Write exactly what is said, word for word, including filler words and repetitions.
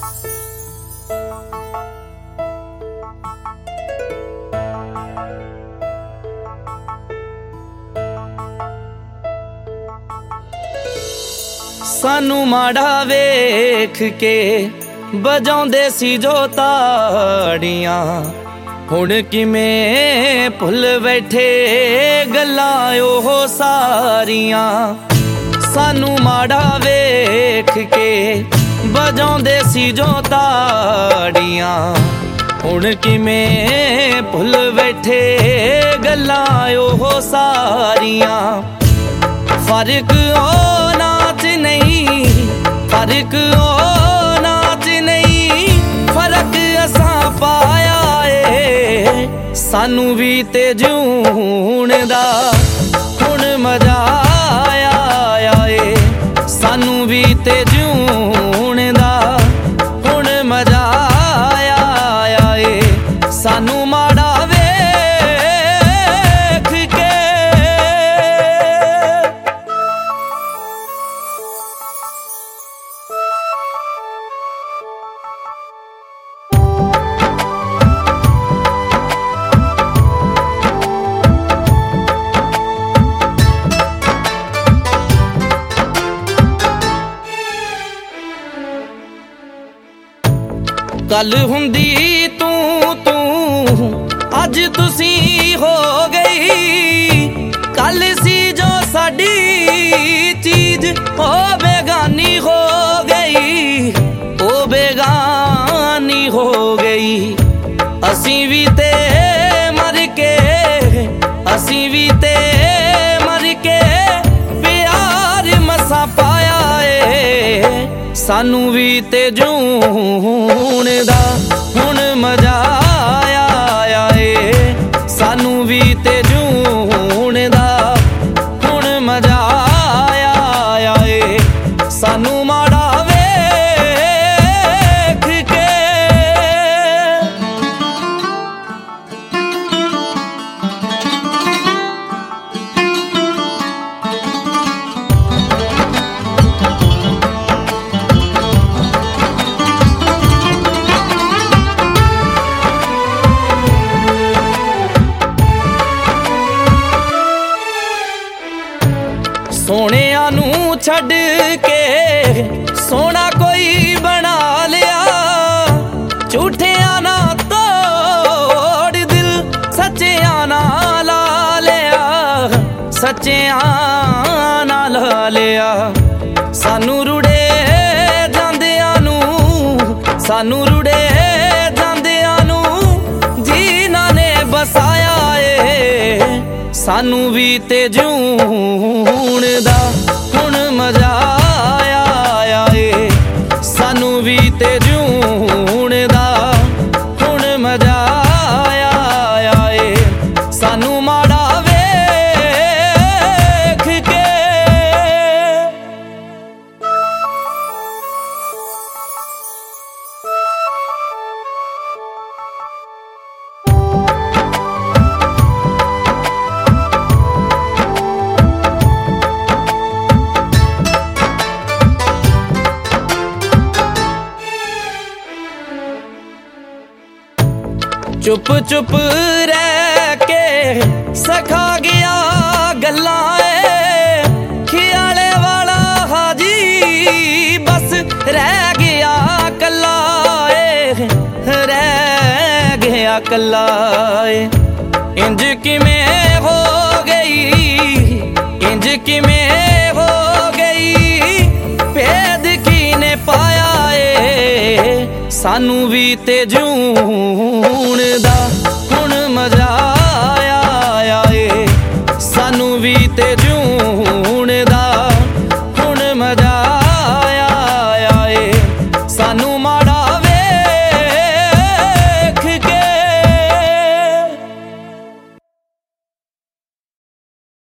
सानू माड़ा वेख के बजाउंदे सी जो ताड़ियां, हुण किवें भुल बैठे गल्लां ओह सारियां। सानू माड़ा वेख के बजाउंदे सी जो ताड़ियां, हुण किवें भुल बैठे गल्लां ओह सारियां। फर्क ओ नाच नहीं, फर्क ओ नाच नहीं, फर्क असां पाया ए। सानू भी ते जूण दा हुण मजा आया ए। सानू भी ते जूण दा हुण मजा आया ए। सानू माड़ा कल हुंदी तू तू अज तुसी हो गई। कल सी जो साडी चीज ओ बेगानी हो गई, ओ बेगानी हो गई। असी भी ते मर के, असी भी ते मर के प्यार मसा पाया ए। सानू भी ते जूण दा हुण मजा आया ए। सानू भी ते जूण दा हुण मजा आया ए। सानू माड़ा वेख के सोहणिया नू छड़ के सोना कोई बना लिया। झूठिया ना तोड़ दिल सच्चिया ना ला लिया, सच्चिया ना ला लिया। सानू रुड़े जांदिया नू, सानू रुड़े जांदिया नू जीना ने बसाया ए। सानू भी ते जूण दा हुण मजा आया ए। सानू भी ते जूण दा हुण मजा आया ए। सानू माड़ा वेख के चुप चुप रह के सखा गया गल्लां ए। खियाले वाला हाजी बस रह गया कल्ला ए, रह गया कल्ला ए। इंज किवें हो गई, इंज किवें हो गई, भेद कीने पाया ए। सानू भी ते जूण दा हुण मजा आया ए। सानू भी ते जूण